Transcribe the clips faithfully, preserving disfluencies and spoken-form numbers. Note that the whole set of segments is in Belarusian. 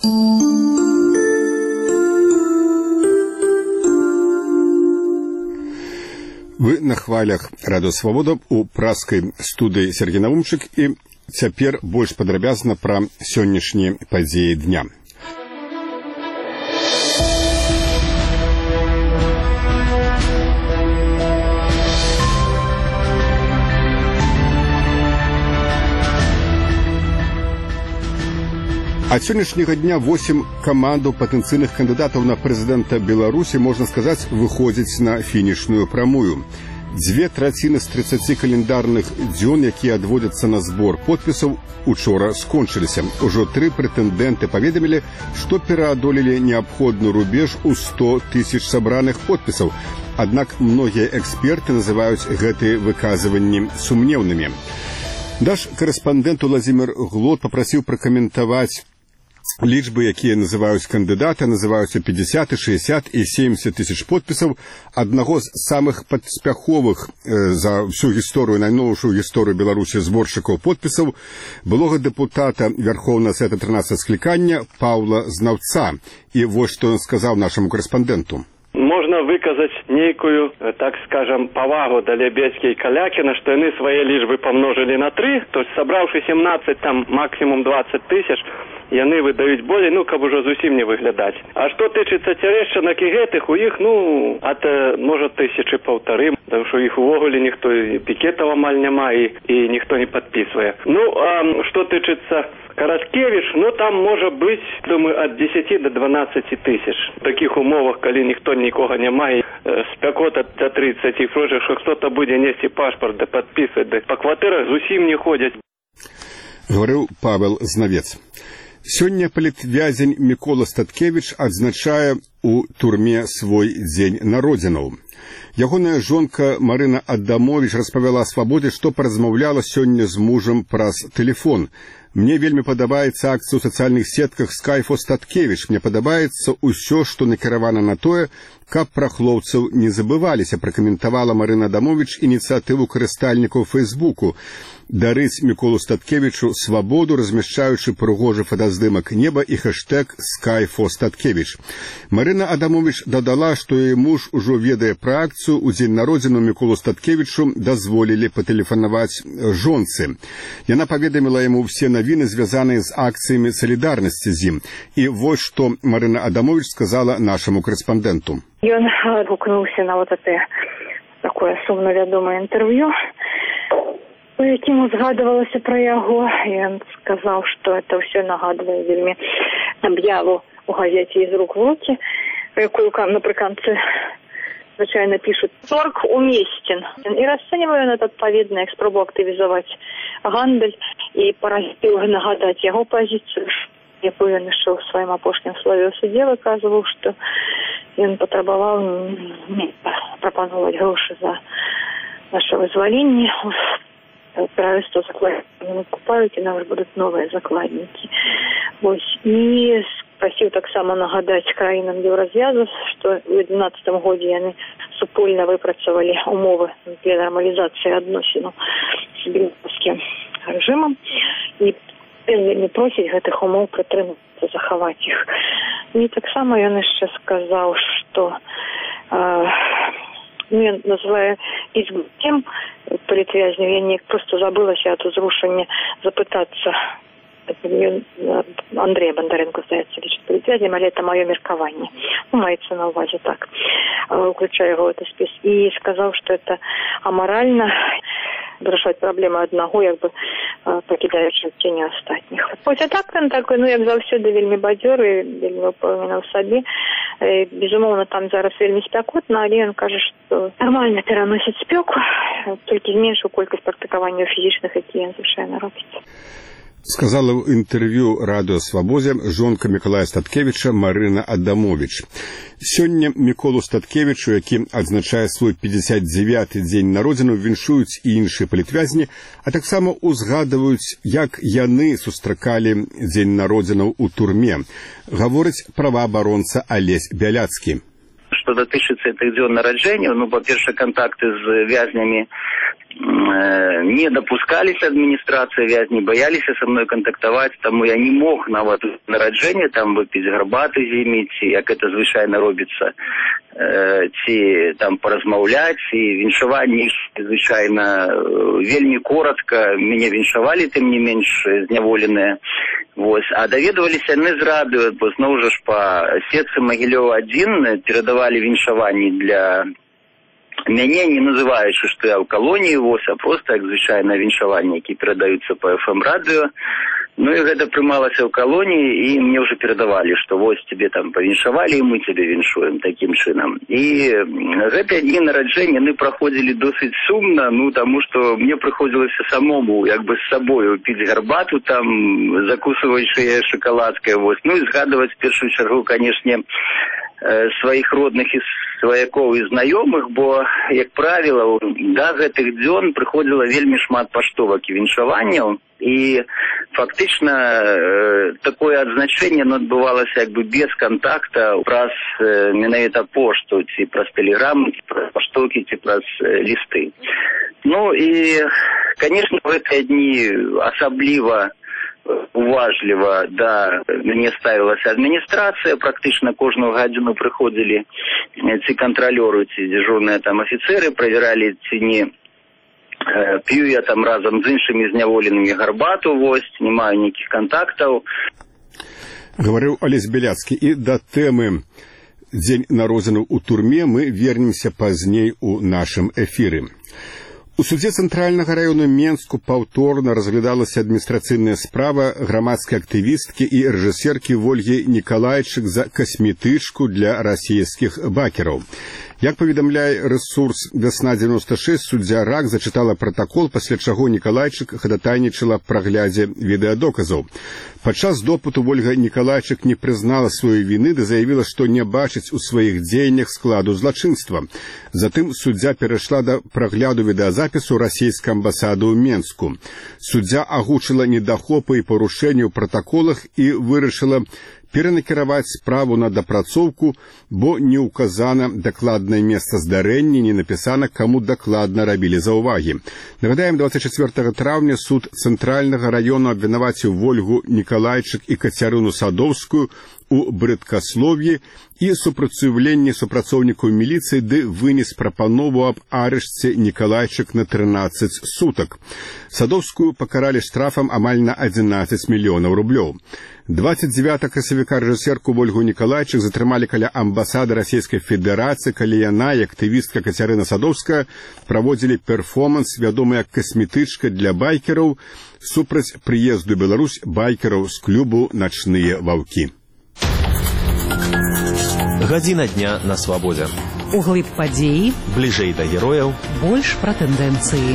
Вы на хвалях Радыё Свабода у праскай студыі Сергей Наумчык, і цяпер больш падрабязна пра сённяшнія падзеі дня. Ад сённяшняга дня восем камандаў патэнцыйных кандыдатаў на прэзідэнта Беларусі, можна сказаць, выходзяць на фінішную прамую. Дзве траціны з трыццаці календарных дзён, якія адводзяцца на збор подпісаў, учора скончыліся. Ужо тры прэтэндэнты паведамілі, што пераадолелі неабходны рубеж у сто тысяч сабраных подпісаў. Аднак многія эксперты называюць гэтыя выказванні сумнеўнымі. Наш карэспандэнт Уладзімір Глот папрасіў пракаментаваць лічбы, якія называюць кандыдата, называюцца пятьдесят, шестьдесят і семьдесят тысяч подпісаў. Аднаго з самых паспяховых э, за всю гісторыю, найноўшую гісторыю Беларусі зборшчыкаў подпісаў былога дэпутата Верховнага Савета трынадцатага склікання Паўла Знаўца. І вось што ён сказаў нашаму карэспандэнту. Можна выказаць нейкую, так скажам, павагу да Лебедзькі і Калякіна, што яны свае лічбы памножылі на тры, то есть сабраўшы семнадцать, там максімум двадцать тысяч, яны выдаюць болей, ну, каб ужо зусім не выглядаць. А што тычыцца цярэшчанак і гэтых, у іх, ну, ад, можа, тысячы паўтары, тому што іх увогуле ніхто і пікетаў амаль няма, і, і ніхто не падпісвае. Ну, а што тычыцца Караскевіч, ну, там можа быць, думаю, ад дзесяці до дванаццаці тысяч. В такіх умовах, калі ніхто нікога няма, і э, спякота да трыццаці, прочых, што хто-то будзе несці пашпарт, да падпісваць, да па кватэрах зусім не ходзяць. Гаварыў Павел Знавец. Сёння палітвязень Мікола Статкевіч адзначае у турме свой дзень народзінаў. Ягоная жонка Марына Адамович распавяла Свабодзе, што паразмаўляла сёння з мужам праз тэлефон. Мне вельмі падабаецца акцыя ў сацыяльных сетках «Скайфо Статкевіч». Мне падабаецца ўсё, што накіравана на тое, каб пра хлопцаў не забываліся, пракаментавала Марына Адамович ініцыятыву карыстальнікаў Фэйсбуку дарыць Міколу Статкевічу свабоду, размяшчаючы прыгожы фотаздымак неба і хэштэг «Скайфо Статкевіч». Марына Адамович дадала, што яе муж ужо ведае пра акцыю. У дзень народзіну Міколу Статкевічу дазволілі патэлефанаваць жонцы. Яна паведаміла яму ўсе навіны, звязаныя з акцыямі салідарнасці з ім. І вось што Марына Адамович сказала нашаму карэспандэнту. Ён адгукнуўся на вот это такое сумна вядомае інтэрв'ю, у якім узгадывалася пра яго. Ён сказаў, што это ўсё нагадвае вельмі аб'яву у газеце «Из рук в руки», якую напрыканцы звычайно пишут «Торг уместен». И расцениваю он это отповедно, як спробу активизовать гандаль и паразитил нагадать его позицию, якую ён ішоў у сваім апошнім слове ў судзе, выказываў, што ён патрабаваў прапановаць грошы за наше вызваленне. Правительство закладники купают, и нам будут новые закладники. Вот. И просил так само нагадать краинам Евразъязу, что в две тысячи двенадцатом году они супольно выпрацовали умовы для нормализации отношений с белорусским режимом. И не просить гэтых умов прытрымацца, захаваць іх. І таксама ён яшчэ сказаў, што э, ну, ён называе избытым палітвязню. Я не просто забылася ад узрушання запытацца Андрея Бондаренко, здаецца, лічыць палітвязнем, але это маё меркаванне. Ну, маецца на увазе так, уключая его в этот спіс. І сказаў, што это амаральна вырашаць праблему аднаго, як бы пакідаючы цені астатніх. Хоць а так ён такой, ну, як заўсёды, вельмі бадзёры, вельмі ўпэўнены ў сабе. Безумоўна, там зараз вельмі спякотна, але ён кажа, што нармальна пераносіць спёку, толькі зменшыў колькасць практыкаванняў фізічных, якія ён звычайна робіць. Сказала в інтэрв'ю Радыё Свабодзе жонка Мікалая Статкевіча Марына Адамович. Сёння Міколу Статкевічу, які адзначае свой пятьдесят девяты дзень народзіну, віншуюць і іншыя палітвязні, а таксама узгадваюць, як яны сустракалі дзень народзінаў у турме. Гаворыць праваабаронца Алесь Бяляцкі. Што датычыцца гэтых дзён нараджэнняў, ну, па-першае, кантакты з вязнямі не допускались администрации вязни, боялись со мной контактовать, тому я не мог на вот нараджение там выпить гарбаты зимить, як это звычайно робится, ці там поразмаўляць, і віншаванні звычайно вельмі коротко, меня віншавали, тым не менш зняволеныя. Вось. А даведваліся яны з радыё, бо зноў жа ж па сетцы Магілёў адзін перадавалі віншаванні для мяне, не называючы, што я ў калоніі, вось, а проста як звычайна віншаванні, які перадаюцца па эф эм радыё. Ну і гэта прымалася ў калоніі, і мне ўжо перадавалі, што вось тебе там павіншавалі, і мы тебе віншуем такім чынам. І гэтыя дні нараджэння яны праходзілі досыць сумна, ну таму што мне прыходзілася самому як бы з сабою піць гарбату там, закусваючы шакаладкай, вось. Ну і згадваць в першую чаргу, канешне, сваіх родных і сваякоў і знаёмых, бо, як правіла, да гэтых дзён прыходзіла вельмі шмат паштовак і віншаванняў, і фактычна э, такое адзначэнне адбывалася як бы без кантакта праз э, менавіта пошту, ці праз тэлеграмы, ці праз паштоўкі, ці праз э, лісты. Ну і, канешне, в гэтыя дні асабліва уважліва, да, мяне ставілася адміністрацыя, практычна кожную гадзіну прыходзілі ці кантралёры, ці дзяжурныя там афіцеры, правяралі, ці не э, п'ю я там разам з іншымі зняволенымі гарбату, вось, не маю ніякіх кантактаў. Гаварыў Алесь Беляцкі. І да тэмы Дзень народзінаў у турме мы вернемся пазней у нашым эфіры. У судзе цэнтральнага раёну Менску паўторна разглядалася адміністрацыйная справа грамадскай актывісткі і рэжысеркі Вольгі Нікалайчык за касметычку для расійскіх бакераў. Як паведамляе рэсурс «Вясна девяносто шесть», суддзя РАК зачытала пратакол, пасля чаго Нікалайчык хадатайнічала пра глядзе відэадоказаў. Падчас допыту Вольга Нікалайчык не прызнала сваёй віны, ды заявіла, што не бачыць у сваіх дзеяннях складу злачынства. Затым суддзя перайшла да прагляду відэазапісу расійскай амбасады ў Менску. Суддзя агучыла недахопы і парушэнні ў пратаколах і вырашыла перанакіраваць справу на дапрацоўку, бо не ўказана дакладнае месца здарэння, не напісана, каму дакладна рабілі заўвагі. Нагадаем, двадцать четвёртого траўня суд цэнтральнага раёну абвінаваціў Вольгу Нікалайчык і Кацярыну Садоўскую у брыдкаслов'і і супраціўленні супрацоўнікаў міліцыі, ды вынес прапанову аб арышце Нікалайчык на трынаццаць сутак. Садоўскую пакаралі штрафам амаль на адзінаццаць мільёнаў рублёў. двадцать девятого красавіка рэжысерку Вольгу Нікалайчык затрымалі каля амбасады Расійскай Федэрацыі, калі яна і актывістка Кацярына Садоўская праводзілі перформанс, вядомы як касметычка для байкераў, супраць прыезду ў Беларусь байкераў з клубу «Начныя ваўкі». Гадзіна дня на свабодзе. Углыб падзеі, бліжэй да герояў, больш пра тэндэнцыі.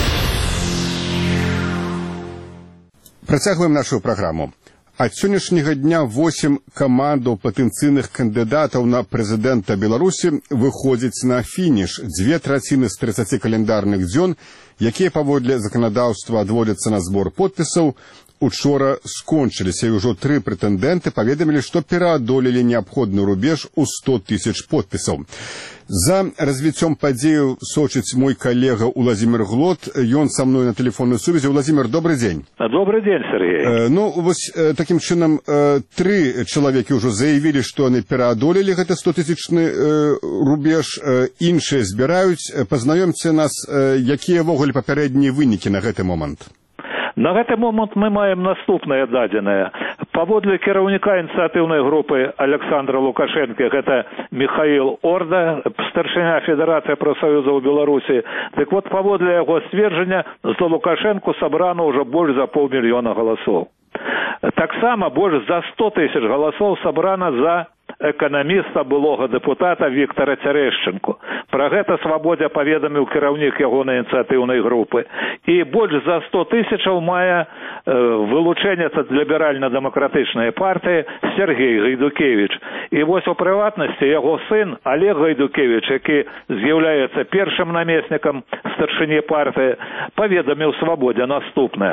Працягваем нашу праграму. Ад сённяшняга дня восем камандаў патэнцыйных кандыдатаў на прэзідэнта Беларусі выходзяць на фініш. Дзве траціны з трыццаці каляндарных дзён, якія паводле заканадаўства адводзяцца на збор подпісаў, учора скончыліся, і ўжо тры прэтэндэнты паведамілі, што пераадолелі неабходны рубеж у сто тысяч подпісаў. За развіццём падзеяў сочыць мой калега Уладзімір Глот. Ён са мной на тэлефоннай сувязі. Уладзімір, добрый дзень. Добрый дзень, Сергей. Э, ну, вось э, такім чынам э, тры чалавекі ўжо заявілі, што яны пераадолелі гэты стотысячны э, рубеж, э, іншыя збіраюць. Пазнаёмце нас, э, якія ввогуле папярэднія вынікі на гэты момант. На гэты момант мы маем наступнае дадзенае. Паводле кіраўніка ініцыятыўнай групы Александра Лукашэнкі, гэта Михаил Орда, старшыня Федэрацыі прафсаюзаў Беларусі. Дык вот, паводле яго сцверджання, за Лукашэнку сабрана ўжо больш за паўмільёна галасоў. Таксама больш за сто тысяч галасоў сабрана за эканаміста, былога дэпутата Віктара Цярэшчынку. Пра гэта свабодзе паведаміў кіраўнік ягонай ініцыятыўнай групы. І больш за сто тысячаў мае э, вылучэнец ад ліберальна-дэмакратычнай партыі Сергей Гайдукевіч. І вось у прыватнасці яго сын Олег Гайдукевіч, які з'яўляецца першым намеснікам старшыні партыі, паведаміў свабодзе наступнае.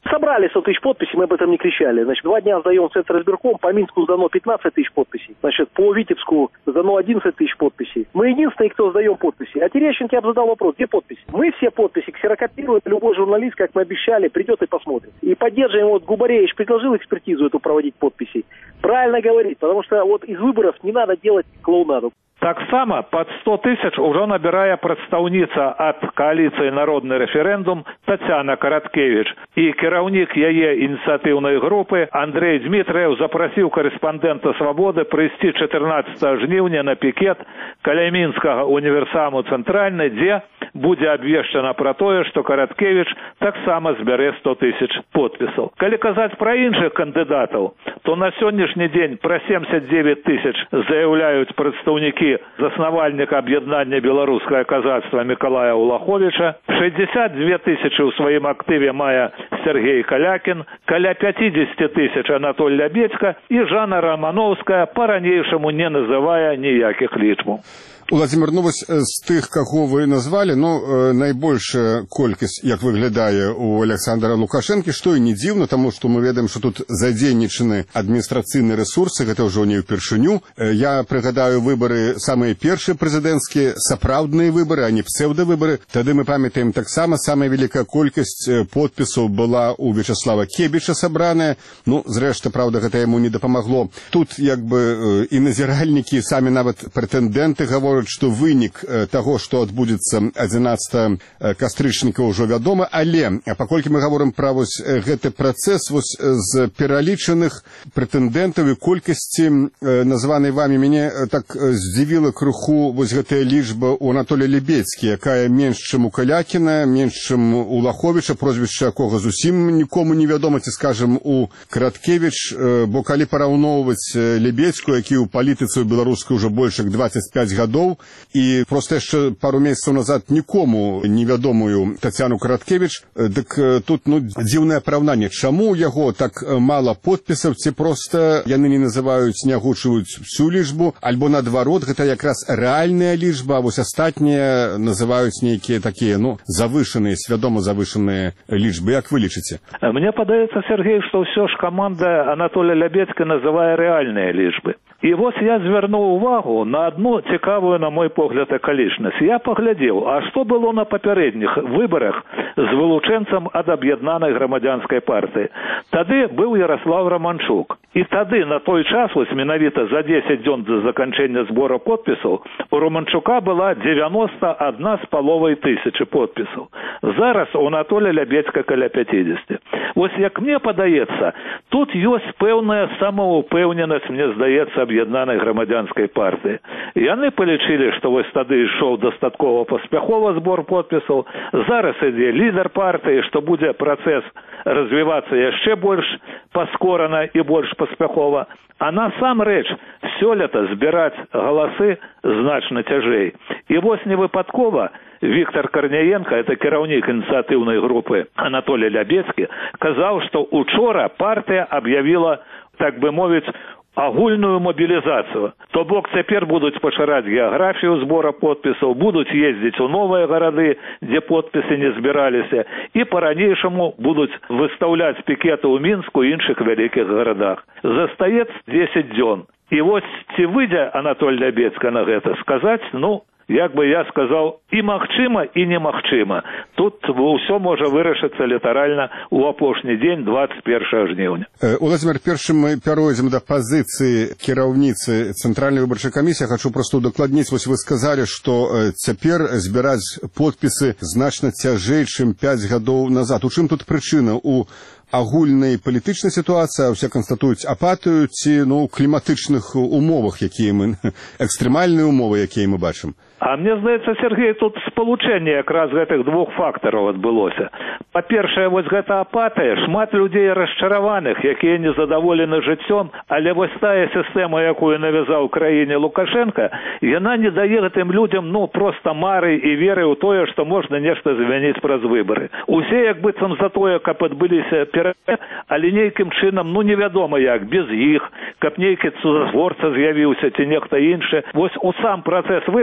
Собрали сто тысяч подписей, мы об этом не кричали. Значит, два дня сдаем в Центр избирком, по Минску сдано пятнадцать тысяч подписей. Значит, по Витебску сдано одиннадцать тысяч подписей. Мы единственные, кто сдаем подписи. А Терещенко я бы задал вопрос, где подписи? Мы все подписи ксерокопируем, любой журналист, как мы обещали, придет и посмотрит. И поддерживаем, вот Губаревич предложил экспертизу эту проводить подписей. Правильно говорит, потому что вот из выборов не надо делать клоунаду. Таксама пад сто тысяч ужо набірае прадстаўніца ад кааліцыі «Народны рэферэндум» Тацяна Караткевіч. І кіраўнік яе ініцыятыўнай групы Андрей Дмітрыеў запрасіў корэспандэнта «Свабоды» прыйсці чатырнаццатага жніўня на пікет каля Мінскага універсаму «Цэнтральны», дзе будзе абвешчана пра тое, што Караткевіч таксама збярэ сто тысяч подпісаў. Калі казаць пра іншых кандыдатаў, то на сённяшні дзень пра семьдесят девять тысяч заяўляюць прадстаўнікі заснавальніка аб'яднання беларускае казацтва Мікалая Улаховіча, шестьдесят две тысячи ў сваім актыве мае Сергей Калякін, каля пятьдесят тысяч Анатоль Лябедзька і Жанна Рамановская па-ранейшаму не называе ніякіх лічбаў. Уладзімир, ну вось з тых, каго вы назвалі, ну, найбольшая колькасць, як выглядае у Александра Лукашэнкі, што і не дзіўна, таму што мы ведаем, што тут задзейнічаны адміністрацыйныя рэсурсы, гэта ўжо не ўпершыню. Я прыгадаю выбары самыя першыя прэзідэнцкія, сапраўдныя выбары, а не псеўдавыбары. Тады мы памятаем таксама, самая вялікая колькасць подпісаў была у Вячаслава Кебіча сабраная. Ну, зрэшты, праўда, гэта яму не дапамагло. Тут, як бы, і назіральнікі, самі нават прэтэндэнты гавораць, што вынік таго, што адбудзецца адзінаццатага кастрычніка ўжо вядома, але паколькі мы гаворым пра вось гэты працэс, вось з пералічаных прэтэндэнтаў і колькасці названай вамі, мяне так здзівіла крыху вось гэтая лічба у Анатолія Лябедзькі, якая менш чым у Калякіна, менш чым у Лаховіча, прозвішча якога зусім нікому не вядома, ці скажам у Караткевіч, бо калі параўноўваць Лябедзьку, які ў палітыцы ў беларускай ўжо больш як двадцать пять гадоў, і проста яшчэ пару месяцаў назад нікому невядомую Тацяну Караткевіч, дык тут ну дзіўнае параўнанне. Чаму яго так мала подпісаў, ці проста яны не называюць, не агучваюць всю лічбу, альбо наадварот, гэта якраз рэальная лічба, а вось астатнія называюць нейкія такія, ну, завышаныя, свядома завышаныя лічбы. Як вы лічыце? Мне падаецца, Сергей, што ўсё ж каманда Анатолія Лябедзька называе рэальныя лічбы. І вось я звярнуў увагу на одну цікавую, на мой погляд, акалічнасць. Я паглядзеў, а што было на папярэдніх выбарах з вылучэнцам ад аб'яднанай грамадзянскай партыі. Тады быў Ярослав Романчук. І тады, на той час, вось менавіта за десять дзён да заканчэння збора подпісаў, у Романчука была девяносто одна з паловай тысячы подпісаў. Зараз у Анатолія Лябедзька каля пятьдесят. Вось як мне падаецца, тут ёсць пэўная самаўпэўненасць, мне здаецца, аб'яднанай грамадзянскай партыі. Яны палічылі, што вось тады ішоў дастаткова паспяхова збор подпісаў, зараз ідзе лідар партыі, што будзе працэс развівацца яшчэ больш паскорана і больш паспяхова. А насамрэч, сёлета збіраць галасы значна цяжэй. І вось невыпадкова Віктор Карняенко, это кіраўнік ініцыятыўнай групы Анатолій Лябедзькі, казаў, што учора партыя аб'явіла, так бы мовіць, агульную мобілізацыю. То бок цяпер будуць пашыраць геаграфію збора подпісаў, будуць ездзіць у новыя гарады, дзе подпісы не збіраліся, і па-ранейшаму будуць выстаўляць пікеты ў Мінску і іншых вялікіх гарадах. Застаецца десять дзён. І вось ці выйдзе Анатоль Лябедзька на гэта, сказаць, ну, як бы я сказаў, і магчыма, і немагчыма. Тут ўсё можа вырашыцца літаральна ў апошні дзень двадцать первого жніўня. Уладзімир, першым мы перайдзем да пазіцыі кіраўніцы Цэнтральнай выбарчай камісіі. Хачу проста удакладніць, вось вы сказалі, што цяпер збіраць подпісы значна цяжэй, чым пять гадоў назад. У чым тут прычына? У агульнай палітычнай сітуацыі, усе канстатуюць апатыю, ці ну, кліматычных умовах, якія мы, экстрэмальныя умовы, якія мы бачым? А мне здаецца, Сергей, тут спалучэнне якраз гэтых двух фактараў адбылося. Па-першае, вось гэта апатыя, шмат людзей расчараваных, якія незадаволены жыццём, але вось тая сістэма, якую навязаў краіне Лукашенко, яна не дае гэтым людзям, ну, проста мары і веры ў тое, што можна нешта змяніць праз выбары. Усе як быццам за тое, каб адбыліся перамены, але нейкім чынам, ну, невядома як, без іх, каб нейкі цудатворца з'явіўся ці нехта іншы. Вось у сам працэс выбараў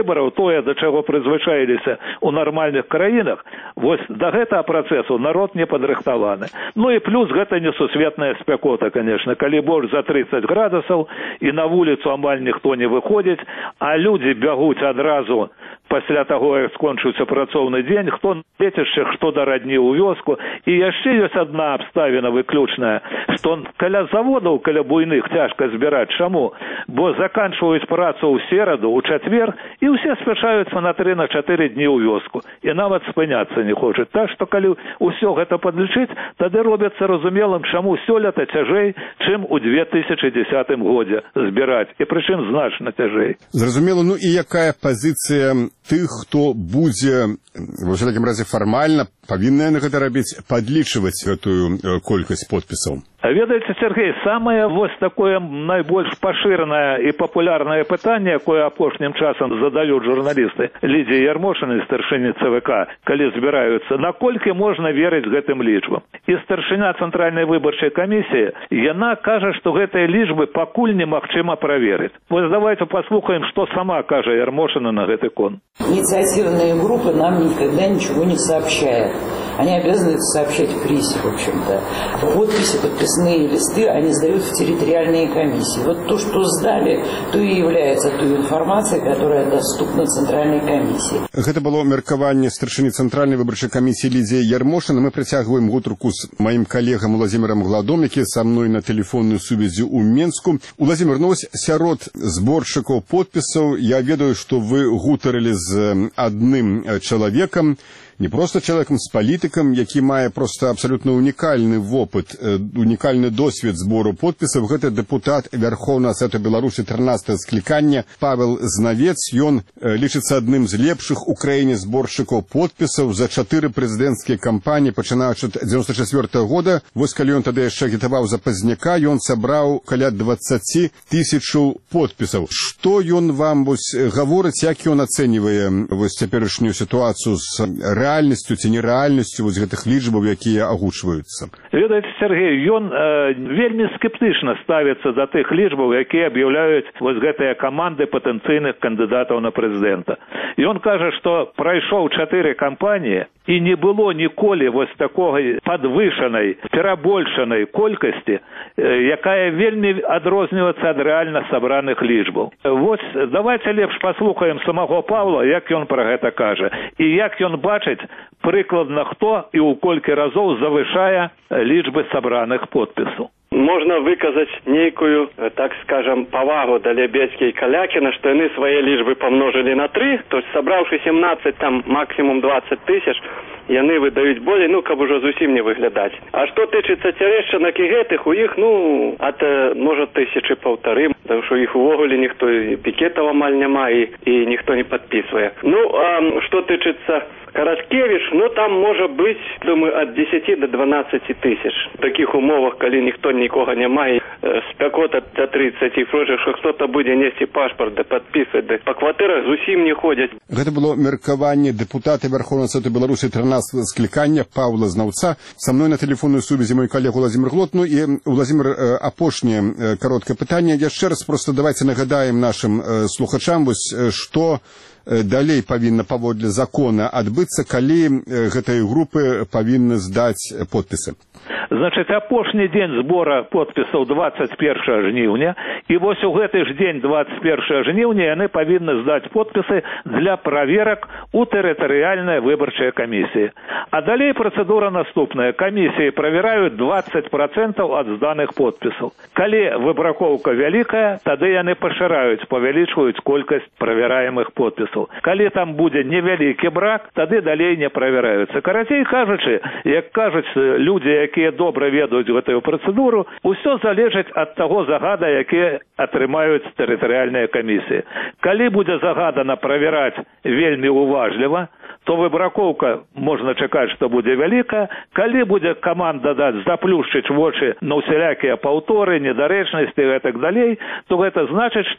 тое, да чаго прызвычаіліся ў нармальных краінах, вось да гэтага працэсу народ не падрыхтаваны. Ну і плюс гэта несусветная спякота, конечно, калі больш за тридцать градусаў і на вуліцу амаль ніхто не выходзіць, а людзі бягуць адразу пасля таго, як скончыўся працоўны дзень, хто на лецішчах, хто да радні ў вёску. І яшчэ ёсць адна абставіна выключная, што каля заводаў, каля буйных цяжка збіраць. Чаму? Бо заканчваюць працу ў сераду, ў чацвер, і ўсе спяшаюцца на тры на чатыры дні ў вёску. І нават спыняцца не хочуць. Так што калі ўсё гэта падлічыць, тады робяцца разумелым, чаму сёлета цяжэй, чым у две тысячы дзесятым годзе збіраць. І прычым значна цяжэй. Зразумела, ну і якая пазіцыя тых, хто будзе, ва ўсякім разе фармальна, павінна на гэта рабіць, падлічваць гэтую колькасць подпісаў? Ведаеце, Сергей, самае вось такое найбольш пашыранае і папулярнае пытанне, якое апошнім часам задаюць журналісты Лідзіі Ярмошынай, старшыні ЦВК, калі збіраюцца, наколькі можна верыць гэтым лічбам. І старшыня Цэнтральнай выбарчай камісіі, яна кажа, што гэтыя лічбы пакуль немагчыма праверыць. Вось давайте паслухаем, што сама кажа Ярмошына на гэты конт. Инициативные группы нам никогда ничего не сообщают. Они обязаны это сообщать в прессе, в общем-то. Подписи, подписные листы они сдают в территориальные комиссии. Вот то, что сдали, то и является той информацией, которая доступна Центральной комиссии. Это было меркаванне старшыні Центральной выбарчай комиссии Лидии Ярмошина. Мы притягиваем гутарку с моим коллегом Владимиром Гладом, які со мной на телефонную сувязі у Менску. Владимир, ну ось сярод зборшчыкаў подпісаў я ведаю, што вы гутарылі з адным чалавекам, не просто человеком, с политиком, які мае просто абсолютно унікальны вопыт, унікальны досвед збору подпісаў. Гэта депутат Верховного Совета Беларусі трынаццатага склікання Павел Знавец. Ён лічыцца адным з лепшых у краіне зборшчыкаў подпісаў за чатыры прэзідэнцкія кампаніі, пачынаючы ад дзевяносто четвёртага года. Вось калі ён тады яшчэ агітаваў за Пазняка, ён сабраў каля дваццаць тысячаў подпісаў. Што ён вам вось гаворыць, як ён ацэньвае вось цяперашнюю сітуацыю з рэальнасцю ці нерэальнасцю вось гэтых лічбаў, якія агучваюцца? Ведаеце, Сергей, ён э, вельмі скептычна ставіцца да тых лічбаў, якія аб'яўляюць вось гэтыя каманды патэнцыйных кандыдатаў на прэзідэнта. Ён кажа, што прайшоў чатыры кампаніі і не было ніколі вось такой падвышанай, перабольшанай колькасці, якая вельмі адрозніваецца ад рэальна сабраных лічбаў. Вось давайте лепш паслухаем самого Павла, як ён пра гэта кажа, і як ён бачыць прыкладна хто і ў колькі разоў завышае лічбы сабраных подпісаў. Можна выказаць нейкую, так скажам, павагу да Лебедзькі і Калякіна, што яны свае лічбы памножылі на тры, то есть сабраўшы семнадцать, там максимум двадцать тысяч, яны выдаюць болей, ну, каб ужо зусім не выглядаць. А што тычыцца цярэшчынак і гэтых, у іх, ну, ад, можа, тысячы паўтары, тому што іх увогуле ніхто і пікетаў амаль няма, і, і ніхто не падпісвае. Ну, а што тычыцца Караткевич, ну, там можа быць, думаю, ад дзесяці да дванаццаці тысяч. В такіх умовах, калі ніхто нікога няма, і спякота да тридцать, і прочее, што хто-то будзе несці пашпарт, да падпісваць, да па кватэрах зусім не ходзяць. Гэта было меркаванне дэпутата Верховного Совета Беларусі трынаццатага склікання Павла Знаўца. Са мной на телефонную сувязі мой калег Владимир Глот. Ну і, Владимир, апошняе кароткае пытанне. Яшчэ раз просто давайте нагадаем нашим слухачам, вось што далей павінна паводле закона адбыцца, калі гэтыя групы павінны здаць подпісы. Значыць, апошні дзень збора подпісаў двадцать першага жніўня, і вось у гэты ж дзень двадцать першага жніўня яны павінны здаць подпісы для праверак у тэрытарыяльныя выбарчыя камісіі. А далей працэдура наступная. Камісіі правяраюць двадцать процентаў ад зданых подпісаў. Калі выбракоўка вялікая, тады яны пашыраюць, павялічваюць колькасць правяраемых подпісаў. Калі там будзе невялікі брак, тады далей не правяраюцца. Карацей кажучы, як кажуць людзі, якія добра ведаюць гэтую працэдуру, усё залежыць ад таго загада, які атрымаюць тэрытарыяльныя камісіі. Калі будзе загадана правяраць вельмі уважліва, то выбракоўка можна чакаць, што будзе вялікая. Калі будзе каманда даць заплюшчыць вочы на ўсялякія паўторы, недарэчнасці і так далей, то гэта значыць, што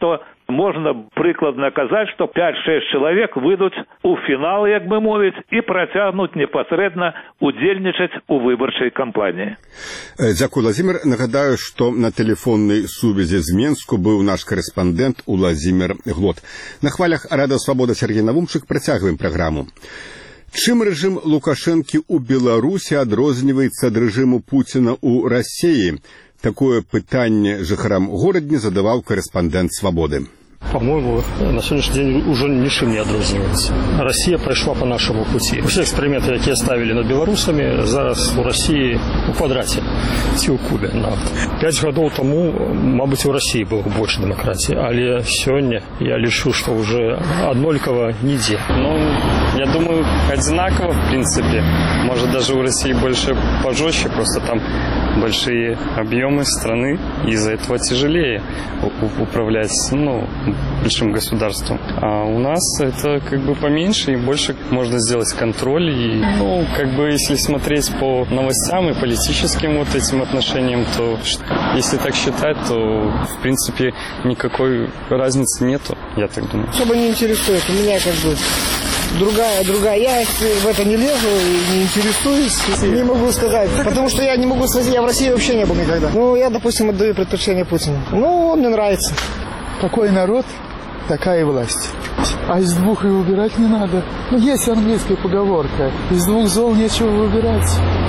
можна прыкладна казаць, што пяць-шэсць чалавек выйдуць у фінал, як бы мовіць, і працягнуць непасрэдна удзельнічаць у выбарчай кампаніі. Дзякуй, Владимир. Нагадаю, што на тэлефоннай сувязі з Менску быў наш карэспандэнт Владимир Глот. На хвалях Радыё Свабода Сергей Навумчык працягваем праграму. Чым рэжым Лукашэнкі ў Беларусі адрозніваецца ад рэжыму Пуціна ў Расіі? Такое пытанне жыхарам горадні задаваў карэспандэнт «Свободы». По-моему, на сегодняшний день уже ничем не отрознивается. Россия прошла по нашему пути. Все эксперименты, которые ставили над белорусами, зараз у России у квадрате, ці у кубе. Пять годов тому, мабуть, у России было больше демократии, але сегодня я лечу, что уже однолького нигде. Ну, я думаю, одинаково, в принципе. Может, даже у России больше пожестче, просто там большие объемы страны, и из-за этого тяжелее управлять, ну, большим государством. А у нас это как бы поменьше, и больше можно сделать контроль. И, ну, как бы, если смотреть по новостям и политическим вот этим отношениям, то если так считать, то, в принципе, никакой разницы нету, я так думаю. Особо не интересует. У меня как бы другая, другая. Я в это не лезу и не интересуюсь. Не могу сказать, потому что я не могу сказать, я в России вообще не был никогда. Ну, я, допустим, отдаю предпочтение Путину. Ну, он мне нравится. Такой народ, такая и власть. А из двух и выбирать не надо. Ну, есть английская поговорка. Из двух зол нечего выбирать.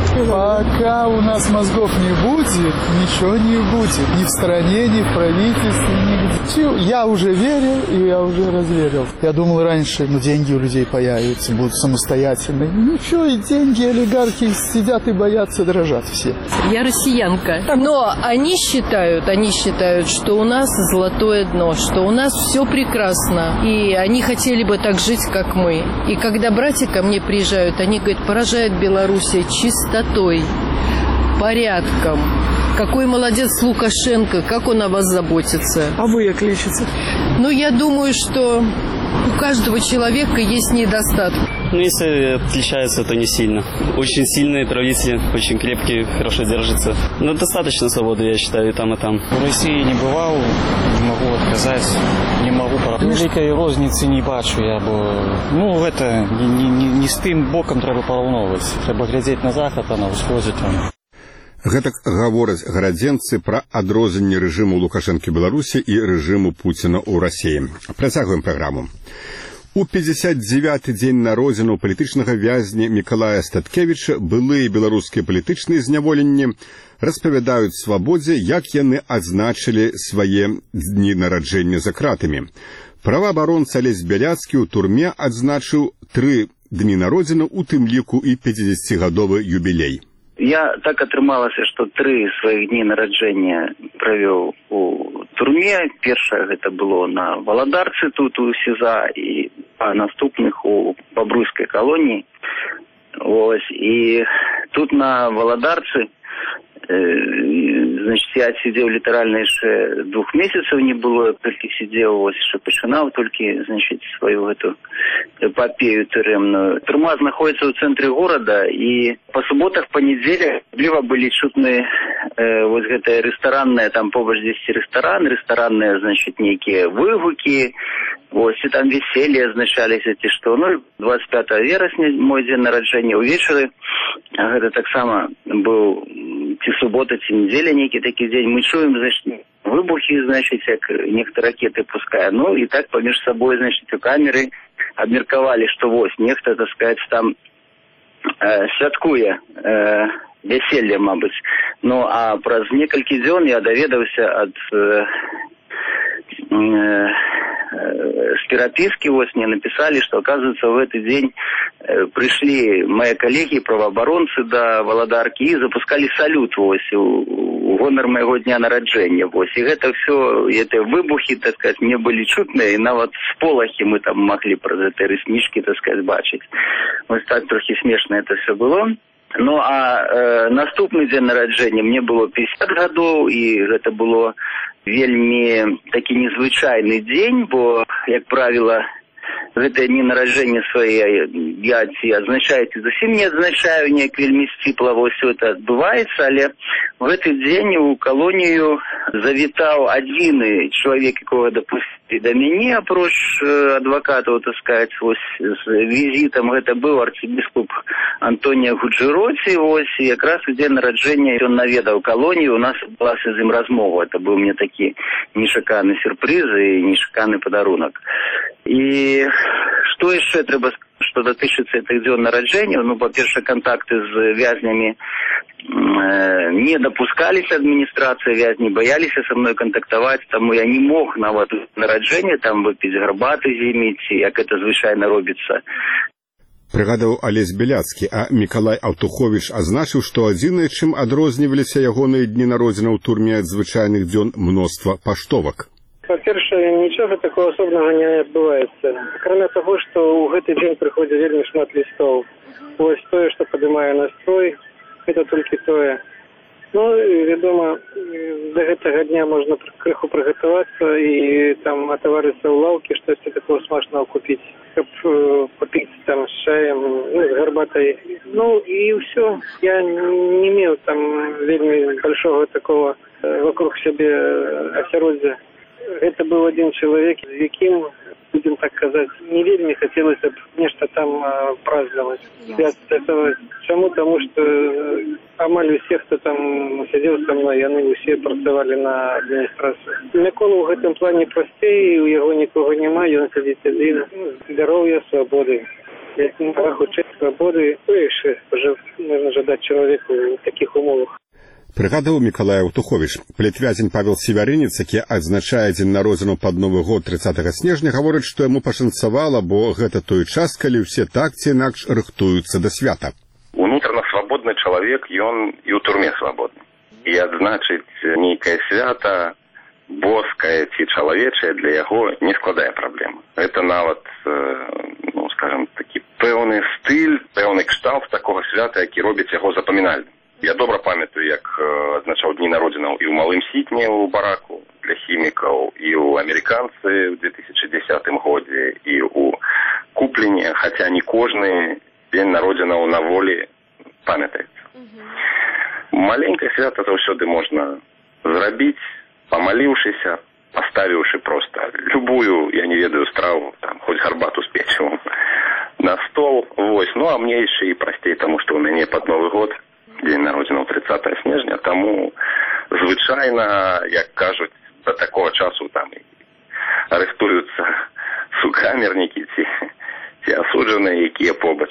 Пока у нас мозгов не будет, ничего не будет. Ни в стране, ни в правительстве, нигде. Я уже верил, и я уже разверил. Я думал раньше, ну, деньги у людей появятся, будут самостоятельные. Ничего, и деньги, олигархи сидят и боятся, дрожат все. Я россиянка. Но они считают, они считают, что у нас золотое дно, что у нас все прекрасно. И они хотели бы так жить, как мы. И когда братья ко мне приезжают, они говорят, поражает Белоруссия чистотой, порядком. Какой молодец Лукашенко, как он о вас заботится. А вы как лечите? Ну, я думаю, что у каждого человека есть недостаток. Ну, если отличается, то не сильно. Очень сильные правители, очень крепкие, хорошо держатся. Но достаточно свободы, я считаю, и там, и там. В России не бывал, не могу отказать, не могу. Великой розницы не бачу, я бы... Ну, это не, не, не з тим боком треба параўноўваць. Треба глядзець на захад, а на ўсходзе там. Гэтак гавораць гарадзенцы пра адрозненне рэжыму Лукашэнкі Беларусі і рэжыму Пуціна ў Расіі. Працягваем праграму. У пятьдесят девяты дзень народзінаў палітычнага вязня Мікалая Статкевіча былыя беларускія палітычныя зняволенні распавядаюць «Свабодзе», як яны адзначылі свае дні нараджэння за кратамі. Праваабаронца Алесь Бяляцкі ў турме адзначыў тры дні народзінаў, у тым ліку і пяцідзесяцігадовы юбілей. Я так атрымалася, што тры сваіх дні нараджэння правёў у турме. Першае гэта было на Валадарцы тут у СІЗА і а наступных у Бабруйскай калоніі. Ось, і тут на Валадарцы значит, я сидел литерально еще двух месяцев не было, только сидел, вот, еще пачинал, только, значит, свою эту эпопею тюремную. Турма находится в центре города, и по субботах, по неделях либо были чутные э, вот это ресторанные, там побач здесь ресторан, ресторанные, значит, некие вывуки, вот, и там веселье означались эти, что, ну, двадцать пятого вересня, мой день народжения, увечері, это так само был ці субота, ці неделя, некий такий день, мы чуем, значит, выбухи, значит, как некоторые ракеты пуская, ну, и так поміж собой, значит, у камеры обмерковали, что вот, некто, так сказать, там э, святкуя э, веселье, мабуть. Ну, а праз некалькі дзён я даведаўся ад э, э, с переписки вот мне написали, что, оказывается, в этот день э, пришли мои коллеги, правооборонцы до Володарки и запускали салют вот, у, у гонор моего дня народжения. Вот. И это все, это выбухи, так сказать, мне были чутные, и на вот сполохи мы там могли про это реснички, так сказать, бачить. Вот так трохи смешно это все было. Ну, а э, наступный день народження мне было пятьдесят гадоў, і гэта было вельмі такі незвычайны дзень, бо, як правіла, гэтыя дні нараджэння свае я ці адзначаю, ці зусім не адзначаю, неяк вельмі сціпла вось это адбываецца, але в гэты дзень у калонію завітаў адзіны чалавек, якога дапусцілі да мяне, апроч адвакатаў, так сказать, вось з візітам, гэта быў арцыбіскуп Антонія Гуджироці, вось, і якраз у дзень нараджэння ён наведаў калонію, у нас адбылася з ім размова, это быў мне такі нечаканы сюрпрыз і нечаканы падарунак. І што яшчэ трэба сказаць, што датычыцца гэтых дзён нараджэнняў? Ну, па-першае, кантакты з вязнямі не дапускаліся, адміністрацыя вязні баяліся са мной кантактаваць, таму я не мог нават нараджэння там выпіць гарбаты з імі, ці як это звычайна робіцца. Прыгадаў Алесь Беляцкі, а Мікалай Аўтуховіч адзначыў, што адзінае, чым адрозніваліся ягоныя дні народзінаў у турме ад звычайных дзён, мноства паштовак. Па-першае, нічога такого асобнага не адбываецца. Акрамя таго, што ў гэты дзень прыходзіць вельмі шмат лістоў. Вось тое, што падымае настрой, гэта толькі тое. Ну, і, вядома, да гэтага дня можна крыху прыгатавацца і там атаварыцца ў лаўкі, штосьці такого смачнага купіць, каб э, папіць там з чаем, ну, з гарбатай. Ну, і ўсё. Я не меў там вельмі большого такого э, вокруг сябе асяроддзя. Гэта быў адзін чалавек, з якім, будем так казаць, не вельмі хацелася б нешта там а, праздноваць. Чаму? Таму што амаль усе, хто там сядзеў са мной, яны ўсе працавалі на адміністрацыю. Мікола ў гэтым плане прасцей, у яго нікога няма, ён сядзіць адзін. Здароўя, свабоды. Як не хутчэй свабоды, то яшчэ можна жадаць чалавеку ў такіх умовах. Прыгадаў Мікалай Аўтуховіч. Палітвязень Павел Севярынец, які адзначае дзень народзінаў пад Новы год трыццатага снежня, гаворыць, што яму пашанцавала, бо гэта той час, калі ўсе так ці інакш рыхтуюцца да свята. Унутрана свабодны чалавек, ён і ў турме свабодны. І адзначыць нейкае свята, боскае ці чалавечае, для яго не складае праблемы. Гэта нават, ну, скажам, такі пэўны стыль, пэўны кшталт такога свята, які робіць яго запамінальным. Я добра памятаю, як адзначаў дні народзінаў і ў Малым Сітні ў бараку для хімікаў, і ў амерыканцы ў две тысячы дзесятым годзе, і ў Купліне, хаця не кожны дзень народзінаў на волі памятаецца. Маленькае свята заўсёды можна зрабіць, памаліўшыся, паставіўшы проста любую, я не ведаю, страву, там, хоць гарбату з печывом, на стол, вось. Ну, а мне яшчэ і прасцей, таму што ў мяне пад Новы год дзень народзінаў трыццатага снежня, таму звычайна, як кажуць, да такого часу там і арыштуюцца сукамернікі ці, ці асуджаныя, якія побач.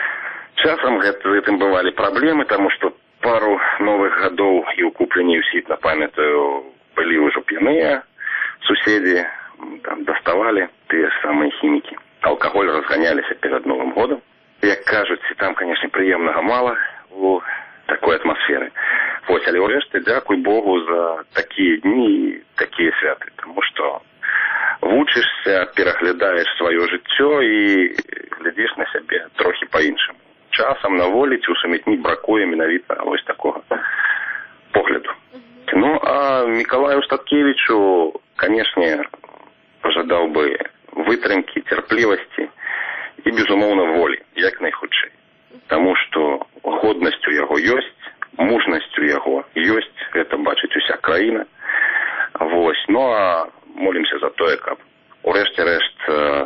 Часам гэт, з гэтым бывалі праблемы, таму што пару новых гадоў і ў Купліні, і ў Сітна, памятаю, былі ўжо п'яныя суседзі, там даставалі тыя самыя хімікі. Алкаголь разганяліся перад Новым годам. Як кажуць, там, канешне, прыемнага мала у такой атмасферы. Вось, але ўрэшце, дзякуй Богу за такія дні, такія святы, таму што вучышся, пераглядаеш сваё жыццё і глядзіш на сябе трохі па-іншаму. Часам на волі ці ў сумятні бракуе менавіта вось такога погляду. Ну, а Мікалаю Статкевічу, канешне, пажадаў бы вытрымкі, цярплівасці і, безумоўна, волі, як найхутчэй. Таму што годнасць у яго ёсць, мужнасць у яго ёсць, гэта бачыць уся краіна. Вось. Ну, а молімся за тое, каб урэшце рэшт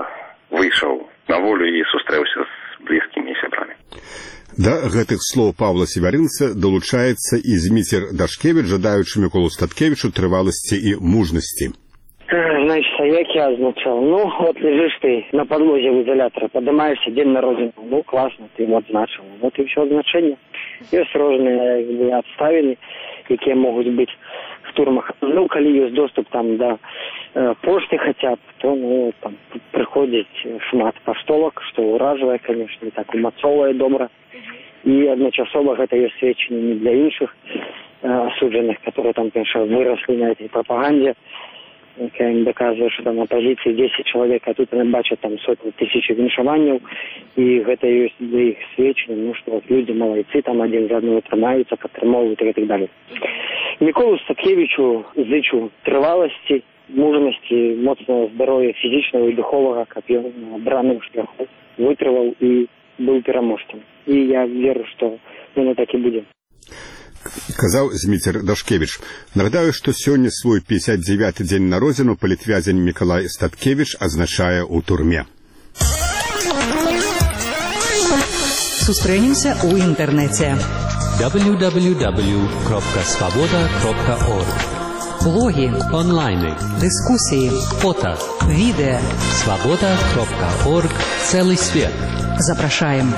выйшаў на волю і сустрэўся з блізкімі сябрамі. Да гэтых слоў Павла Севярынца далучаецца і Зміцер Дашкевіч, жадаючы Міколу Статкевічу трываласці і мужнасці. Значит, а як я означал? Ну, вот лежишь ты на подлозе в изоляторе, поднимаешься, день народзінаў. Ну, классно, ты его отзначил. Вот и все значение. Есть розные как бы, обставины, какие могут быть в турмах. Ну, коли есть доступ там до э, пошты хотя бы, то, ну, там, приходит шмат поштовок, что ураживает, конечно, и так умацовывает добро. И одночасово это есть сведчення не для інших э, осужденных, которые там, конечно, выросли на этой пропаганде. Яка їм доказує, що там на позиції десять чоловік, а тут вони бачать там сотні тисяч віншуванняў, і гэта ёсць для іх сведчаннем, ну, што людзі малайцы, там адзін за адного трымаюцца, падтрымоўваюць і так далее. Міколу Статкевічу зычу трываласці, мужнасці, моцнага здароўя фізічнага і духовага, каб ён на браным шляху вытрываў і быў пераможцам. І я веру, што яно так і будзе. Казаў Зміцер Дашкевіч. Нагадаю, што сёння свой пятьдесят девятый дзень народзіну палітвязень Мікалай Статкевіч адзначае ў турме. Сустрэнемся ў інтэрнэце. дабл ю дабл ю дабл ю крапка свабода крапка орг. Блоги, онлайны, дискуссии, фото, видео. свобода крапка орг. Целый свет. Запрашаем.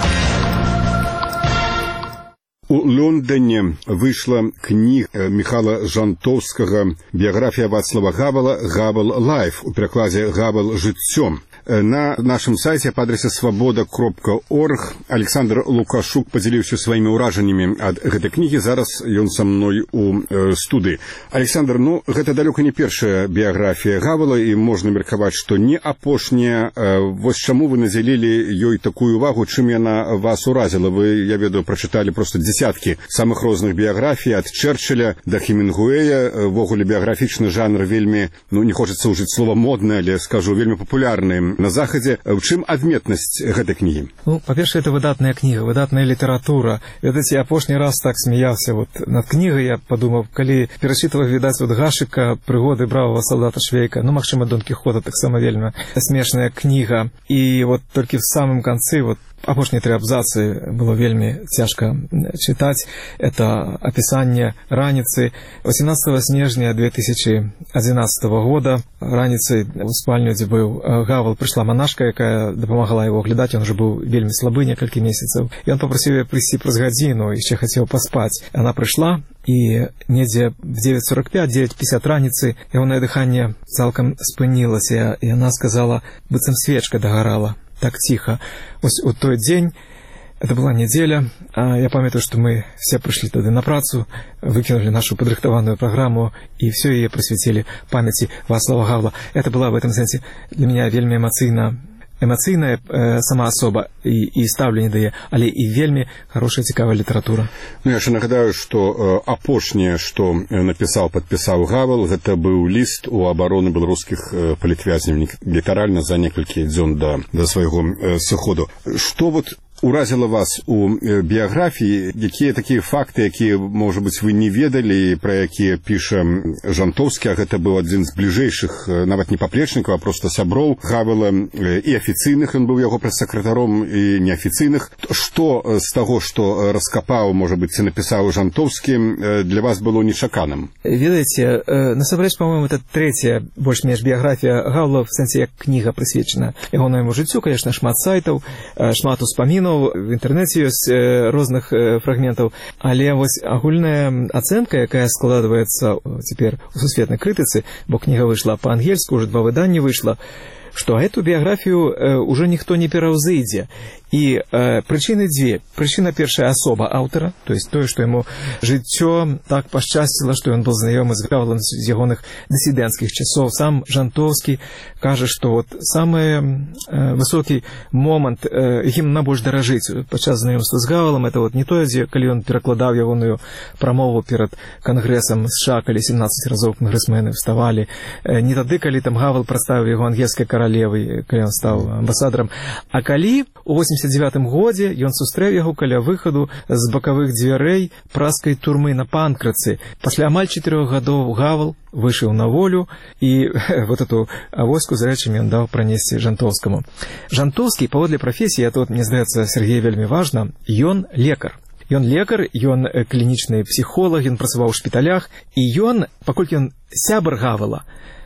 У Лондоне выйшла кніга Міхала Жантоўскага «Біяграфія Вацлава Гавала. Гавал Лайф» у перакладзе «Гавал жыццём». На нашым сайце па адрэсе свабода кропка орг Александр Лукашук падзяліўся сваімі ўражаннямі ад гэтай кнігі. Зараз ён са мной у э, студыі. Александр, ну, гэта далёка не першая біяграфія Гавала, і можна меркаваць, што не апошняя. Э, вось чаму вы надзялілі ёй такую увагу, чым яна вас уразіла? Вы, я ведаю, прачыталі проста дзесяткі самых розных біяграфій, ад Чэрчыля да Хемінгуэя. Ввогуле біяграфічны жанр вельмі, ну, не хочацца ўжыць слова модны, але, скажу, вельмі папулярны на Захадзе. В чым адметнасць гэтай кнігі? Ну, па-першае, это выдатная кніга, выдатная літаратура. Ведаеце, я апошні раз так смеялся вот над кнігай, я подумаў, калі перачытываў, відаць, вот Гашыка «Прыгоды бравого солдата Швейка», ну, магчыма, Дон Кіхота таксама вельмі смешная кніга. І вот толькі в самым канцы, вот апошнія тры абзацы было вельмі цяжка чытаць. Это апісанне раніцы восемнадцатого снежня две тысячи одиннадцатого года. Раніцай у спальню, дзе быў Гавал, прыйшла манашка, якая дапамагала яго аглядаць. Ён уже быў вельмі слабы некалькі месяцаў. Ён папрасіў яе прыйсці праз гадзіну, яшчэ хацеў паспаць. Яна прыйшла, і недзе в девять сорок пять, девять пятьдесят раніцы ягонае дыханне цалкам спынілася, і яна сказала, быццам свечка дагарала. Так тихо. Ось у той дзень, это была неделя, а я памятаю, что мы все пришли тады на працу, выкинули нашу подрыхтованную программу и все ее присвятили памяти Вацлава Гавла. Это была в этом senсе для меня вельмі эмоцыйна эмоцыйная э, сама асоба і, і стаўленне дае, але і вельмі хорошая цікавая літаратура. Ну, я ж нагадаю, што э, апошняе, што напісаў, падпісаў Гавал, гэта быў ліст у абарону беларускіх э, палітвязняў літаральна за некалькі дзён да, да свайго э, сыходу. Што вот уразіла вас у біяграфіі, якія такія факты, якія, можа быць, вы не ведалі, пра якія піша Жантоўскі, а гэта быў адзін з бліжэйшых, нават не паплечнікаў, а проста сяброў Гавала, і афіцыйных, ён быў яго прэс-сакратаром, і неафіцыйных. Што з таго, што раскапаў, можа быць, ці напісаў Жантоўскі, для вас было нечаканым? Ведаеце, насамрэч, па-моему, это трэцяя больш-менш біяграфія Гавла, в сэнсе, як кніга прысвечана ягонаму жыццю, конечно, шмат сайтаў, шмат успамінаў. В інтэрнэце ёсць э, розных э, фрагментаў, але вось агульная ацэнка, якая складваецца цяпер у сусветнай крытыцы, бо кніга выйшла па-ангельску, уже два выданні выйшла, што эту біяграфію э, уже ніхто не пераўзыдзе. І э, прычыны дзве. Прычына першая — асоба аўтара, то есть тое, што яму жыццё так пашчасціла, што ён быў знаёмы з Гавалам з ягоных дысідэнцкіх часоў. Сам Жантоўскі кажа, што вот самы э, высокі момант, э, якім найбольш даражыць падчас знаёмства з Гавалам, это вот не тое, дзе калі ён перакладаў ягоную прамову перад кангрэсам США, калі семнадцать разоў кангрэсмены вставалі, э, не тады, калі там Гавал прадставіў яго ангельскай каралевай, калі ён стаў амбасадарам, а калі у восемьдесят девятым годзе ён сустрэў яго каля выхаду з бакавых дзвярэй праскай турмы на Панкрацы. Пасля амаль чатырох гадоў Гавал выйшаў на волю, і вот эту авоську з рэчамі ён даў пранесці Жантоўскаму. Жантоўскі, паводле прафесіі, это вот, мне здаецца, Сергей, вельмі важна, ён лекар. Ён лекар, ён клінічны псіхолог, ён працаваў у шпіталях, і ён, паколькі ён сябар Гавала,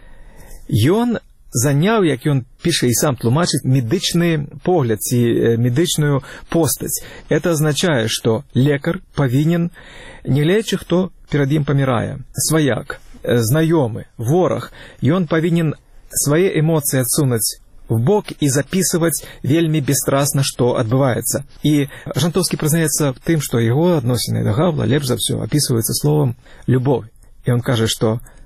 ён заняў, як ён піша і сам тлумачыць, медычны погляд ці медычную постаць. Это означае, што лекар павінен, не гледзячы, хто перад ім памірае, сваяк, знаёмы, вораг, ён павінен свае эмоцыі адсунуць в бок і записываць вельмі бесстрасна, што адбываецца. І Жантоўскі прызнаецца тым, што яго адносіны да Гавла лепш за ўсё апісваюцца словам «любовь». І он кажа, што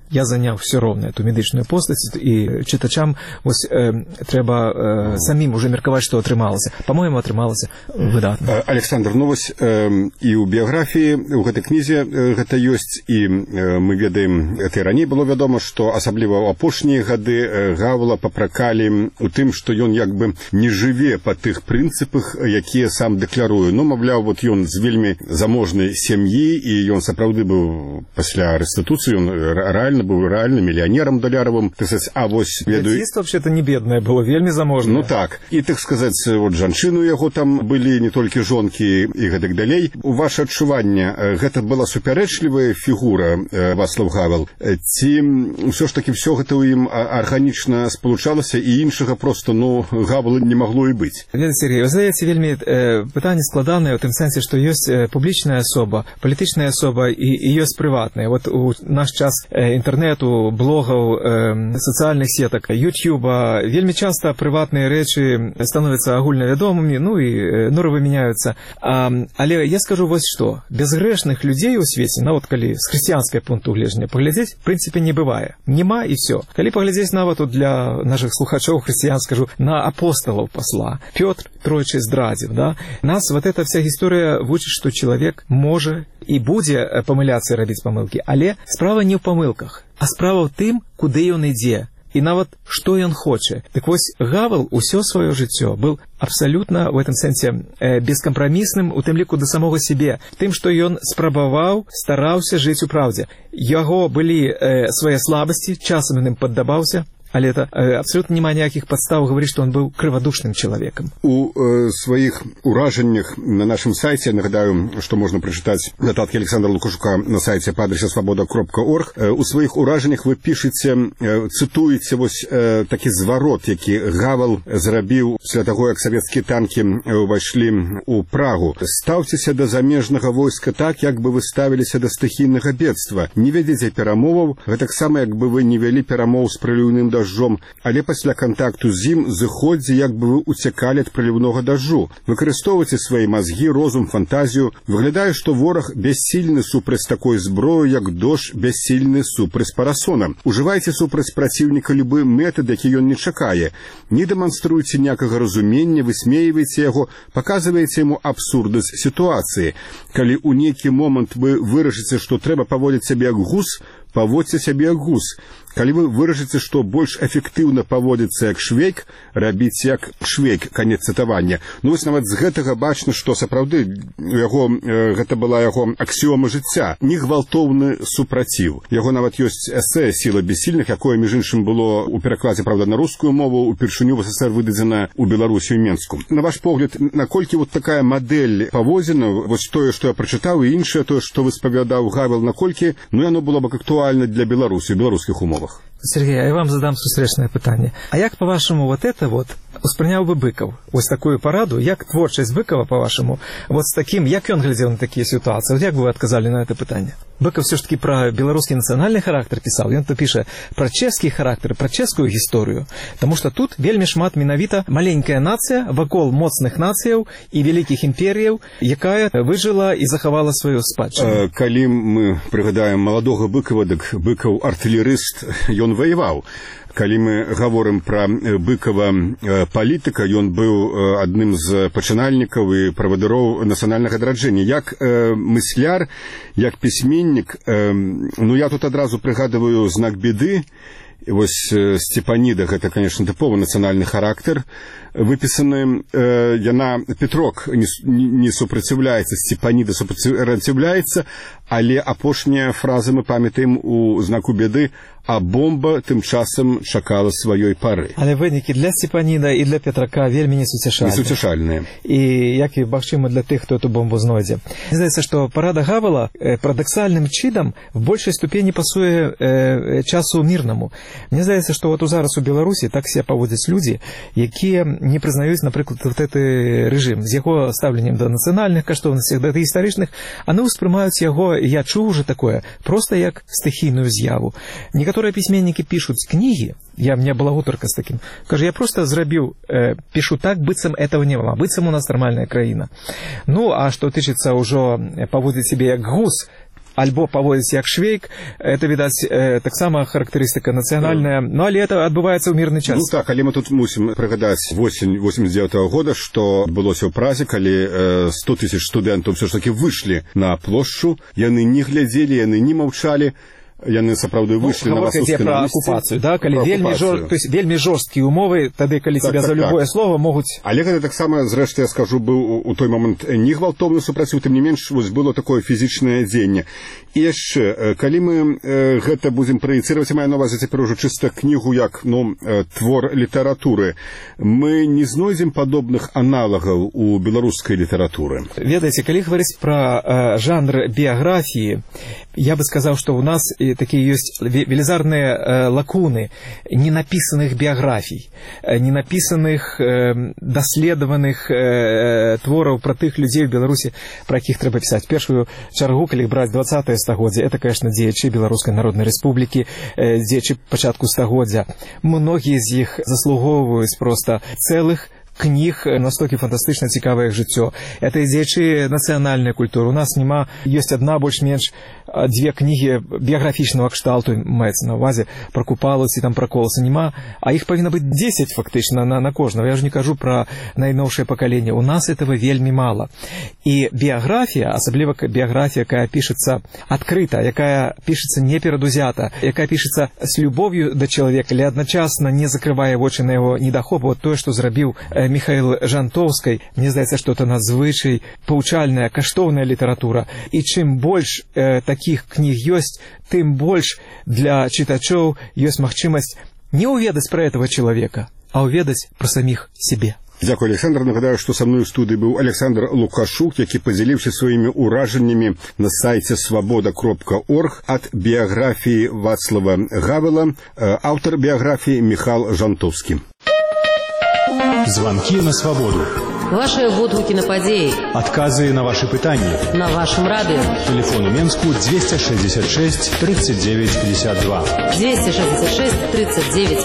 я заняў все роўна эту медычную постаць, і чытачам вось э, трэба э, самім уже меркаваць, што атрымалася. Па-моему, атрымалася выдатна. Александр, ну вось э, і ў біяграфіі у гэтай кнізе э, гэта ёсць, і э, мы ведаем, это і раней было вядома, што асабліва ў апошнія гады э, Гавела папракалі у тым, што ён як бы не жыве па тых прынцыпах, якія сам дэкларуе. Ну, маўляў, вот ён з вельмі заможнай сям'і, і ён сапраўды быў пасля рэстытуцыі, ён рэальна быў рэальным мільянерам даляравым. А вось ведаю... Дзяцінства вообще-то не беднае было, вельмі заможнае. Ну так. І, так сказаць, вот жанчыны у яго там былі не толькі жонкі і гэтак далей. У ваше адчуванне, гэта была супярэчлівая фігура Вацлав Гавел? Ці ўсё ж такі ўсё гэта ў ім арганічна спалучалася, і іншага просто, ну, Гавела не магло і быць? Леонид Сергей, вы здаеце, вельмі э, пытанне складанае ў тым сэнсе, што ёсць э, публічная асоба, палітычная асоба і, і ёсць прыватная. Вот у наш час э, інтэрнету, блогаў, э, сацыяльных сетак, ютьюба, вельмі часта прыватныя рэчы становяцца агульнавядомымі, ну і э, норы мяняюцца. А, але я скажу вось што. Безгрэшных людзей у свеце, нават калі з хрысціянскай пункту гледжання паглядзець, в прынцыпе, не бывае. Нема і всё. Калі паглядзець нават для нашых слухачоў хрысціян, скажу, на апостолаў пасла. Пётр тройчы здрадзіў, да? Нас вот эта вся гісторыя вучыць, што чалавек можа і будзе памыляцца і рабіць памылкі, але справа не ў памылках, а справа ў тым, куды ён ідзе, і нават што ён хоча. Так вось, Гавел усё сваё жыццё быў абсалютна в этом сэнсе э, бескампрамісным, у тым ліку да самога сябе, тым, што ён спрабаваў, стараўся жыць у праўдзе. Яго былі э, свае слабасці, часам ён ім паддабаўся, але это э, абсолютно няма ніякіх падстаў гаварыць, што он быў крывадушным чалавекам. У э, сваіх уражаннях на нашым сайце, нагадаю, што можна прачытаць нататкі Александра Лукашука на сайце па адрасе свабода кропка орг, э, у сваіх уражаннях вы пішаце, э, цытуеце вось э, такі зварот, які Гавел зрабіў пасля таго, як савецкія танкі ўвайшлі ў Прагу. Стаўцеся да замежнага войска так, як бы вы ставіліся да стыхійнага бедства. Не вядзеце перамоваў, гэтаксама, як бы вы не вялі перамоў з прыліўным дажджом, але пасля кантакту з ім зыходзі, як бы вы уцякалі ад прыліўнога дажджу. Выкарыстоўвайце свае мазгі, розум, фантазію. Выглядае, што вораг бяссільны супраць такой зброі, як дождж бяссільны супраць парасона. Ужывайце супраць праціўніка любы метад, які ён не чакае. Не дэманструйце ніякага разумення, высмейвайце яго, паказваеце яму абсурднасць сітуацыі. Калі ў нейкі момант вы вырашыце, што трэба паводзіць сябе як гус, паводзьце сябе як гус. Калі вы вырашыце, што больш эфектыўна паводзіцца як швейк, рабіце як швейк, канец цытавання. Ну вось нават з гэтага бачна, што сапраўды яго, э, гэта была яго аксіома жыцця. Не гвалтоўны супраціў. Яго нават ёсць эсэ «Сіла бессільных», якое, між іншым, было ў перакладзе, правда, на рускую мову, упершыню в СССР выдадзена ў Беларусі, ў Менску. На ваш погляд, наколькі вот такая мадэль паводзіна, вось тое, што я прачытаў, і іншае, тое, што вы спавядаў Гавел, наколькі, ну, яно было б актуальна для Беларусі, ў беларускіх умовах? Сергей, а я вам задам сустрэчнае пытанне. А як, па-вашаму, вот это вот успрыняў бы Быкаў? Вось такую параду, як творчасць Быкова, па-вашаму, вот з такім, як ён глядзеў на такія сітуацыі? Вот як бы вы адказалі на это пытанне? Быков все ж таки про белорусский национальный характер писал, он то пишет про чешский характер, про чешскую историю, потому что тут вельмі шмат менавіта маленькая нация вакол моцных нацыяў и великих империев, якая выжила и захавала свою спадчыну. Калі мы прыгадаем маладога Быкова, дык Быкаў артылерыст, ён воеваў. Калі мы гаворым пра Быкова палітыка, ён быў адным з пачынальнікаў і правадыроў нацыянальнага адраджэння. Як э, мысляр, як пісьменнік, э, ну я тут адразу прыгадываю знак беды. Вось Степаніда, гэта, конечно, тыповы нацыянальны характар. Выпісаны э, яна, Петрок не, не супраціўляецца, Степаніда супраціўляецца, але апошняя фраза мы памятаем у знаку беды, а бомба тым часам чакала сваёй пары. Але вынікі для Степаніда і для Петрака вельмі несуцяшальныя. Несуцяшальныя. І як і магчыма для тых, хто эту бомбу знойдзе. Мне здаецца, што парада Гавела э, парадаксальным чынам в большай ступені пасуе э, часу мірнаму. Мне здаецца, што вот зараз у Беларусі так себя паводзяць людзі, якія не прызнаюць, напрыклад, вот гэты рэжым з яго стаўленнем да нацыянальных каштоўнасцей, да гістарычных, яны ўспрымаюць яго, я чуў уже такое, проста як стыхійную з'яву. Некаторыя пісьменнікі пішуць кнігі, я, у меня была гутарка з такім, кажу, я просто зрабіў, э, пішу так, быццам этого няма, быццам у нас нармальная краіна. Ну, а што тычыцца ўжо паводзіць сябе як гус, альбо паводзіць як швейк, это, відаць, таксама характарыстыка нацыянальная, ну, але это адбываецца ў мірны час. Ну так, але мы тут мусім прыгадаць восень восемьдесят девятого года, што адбылося ў празе, калі сто тысяч студэнтаў все ж таки выйшлі на плошчу, яны не глядзелі, яны не маўчалі, яны сапраўды выйшлі ну, на Васовскай пра акупацыю, да, калі вельмі жор... то есть вельмі жорсткія умовы, тады калі так, тебя так, за любое так. слово могуць. Але гэта таксама, зрэшты, я скажу, быў у той момант не гвалтоўны супраціў, тым не менш вось было такое фізічнае дзеянне. І яшчэ, калі мы э, гэта будзем праецыраваць, маю на увазе цяпер ужо чыста кнігу як ну э, твор літаратуры, мы не знойдзем падобных аналагаў у беларускай літаратуры. Ведаеце, калі гаварыць пра э, жанр біяграфіі, я бы сказаў, што у нас такие есть велизарные э, лакуны ненаписанных биографий, э, ненаписанных э, доследованных э, творов про тых людей в Беларуси, про якіх трэба писать. В первую чаргу, калі браць двадцатае стагоддзе, это, конечно, дзеячы Беларускай Народнай Рэспублікі, э, дзеячы пачатку стагоддзя. Многие из іх заслугоўваюць просто целых кніг настолькі фантастычна цікавае жыццё. Это дзеячы нацыянальнай культуры. У нас няма, ёсць адна больш-менш дзве кнігі біяграфічнага кшталту, маецца на ўвазе, пра Купалу ці там пра Коласа няма, а іх павінна быць дзесяць фактычна на, на кожнага. Я ж не кажу пра найноўшае пакаленне. У нас этого вельмі мала. І біяграфія, асабліва біяграфія, якая пішацца адкрыта, якая пішацца не перадузята, якая пішацца з любов'ю да чалавека, але адначасна не закрывае вочы на яго недахоп. Вот тое, што зрабіў Михаил Жантовской, мне здаецца, што это надзвычай паўчальная, каштоўная літаратура. І чым больш э, таких кніг ёсць, тым больш для чытачоў ёсць магчымасць не ўведаць пра этого человека, а ўведаць пра саміх себе. Дзякуй, Александр. Нагадаю, што са мной у студыі быў Александр Лукашук, які падзяліўся сваімі ўражаннямі на сайце свабода кропка орг ад біяграфіі Вацлава Гавела, аўтар біяграфіі Михаил Жантовский. Звонки на свободу. Ваши водгуки на падеи. Отказы на ваши пытания. На вашем радио. Телефон у Менску двести шестьдесят шесть тридцать девять пятьдесят два. двести шестьдесят шесть тридцать девять